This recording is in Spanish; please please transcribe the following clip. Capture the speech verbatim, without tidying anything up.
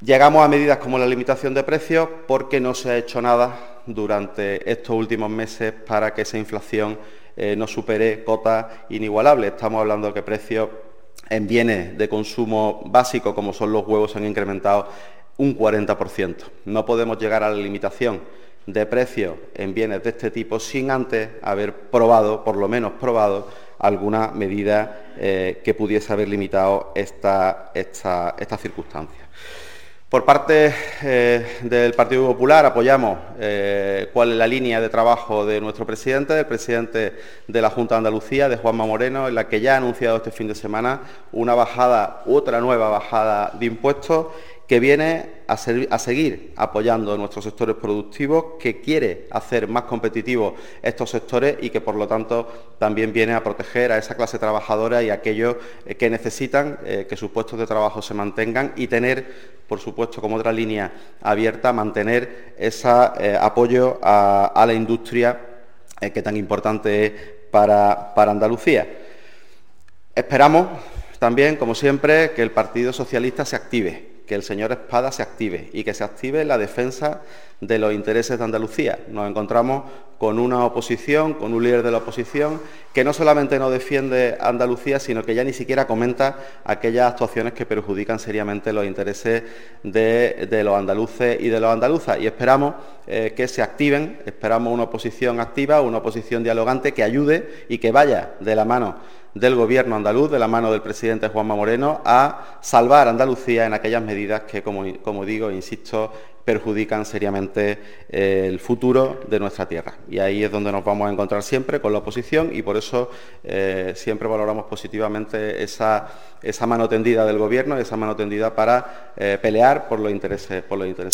Llegamos a medidas como la limitación de precios porque no se ha hecho nada durante estos últimos meses para que esa inflación eh, no supere cotas inigualables. Estamos hablando de que precios en bienes de consumo básico, como son los huevos, se han incrementado un cuarenta por ciento. No podemos llegar a la limitación de precios en bienes de este tipo sin antes haber probado, por lo menos probado, alguna medida eh, que pudiese haber limitado esta, esta, esta circunstancia. Por parte eh, del Partido Popular apoyamos eh, cuál es la línea de trabajo de nuestro presidente, del presidente de la Junta de Andalucía, de Juanma Moreno, en la que ya ha anunciado este fin de semana una bajada, otra nueva bajada de impuestos que viene a, ser, a seguir apoyando a nuestros sectores productivos, que quiere hacer más competitivos estos sectores y que, por lo tanto, también viene a proteger a esa clase trabajadora y a aquellos eh, que necesitan eh, que sus puestos de trabajo se mantengan y tener, por supuesto, como otra línea abierta, mantener ese eh, apoyo a, a la industria eh, que tan importante es para, para Andalucía. Esperamos también, como siempre, que el Partido Socialista se active, que el señor Espada se active y que se active en la defensa de los intereses de Andalucía. Nos encontramos con una oposición, con un líder de la oposición, que no solamente no defiende a Andalucía, sino que ya ni siquiera comenta aquellas actuaciones que perjudican seriamente los intereses de, de los andaluces y de los andaluzas. Y esperamos eh, que se activen, esperamos una oposición activa, una oposición dialogante que ayude y que vaya de la mano del Gobierno andaluz, de la mano del presidente Juanma Moreno, a salvar a Andalucía en aquellas medidas que, como, como digo, insisto, perjudican seriamente eh, el futuro de nuestra tierra. Y ahí es donde nos vamos a encontrar siempre con la oposición y por eso eh, siempre valoramos positivamente esa, esa mano tendida del Gobierno y esa mano tendida para eh, pelear por los intereses, por los intereses.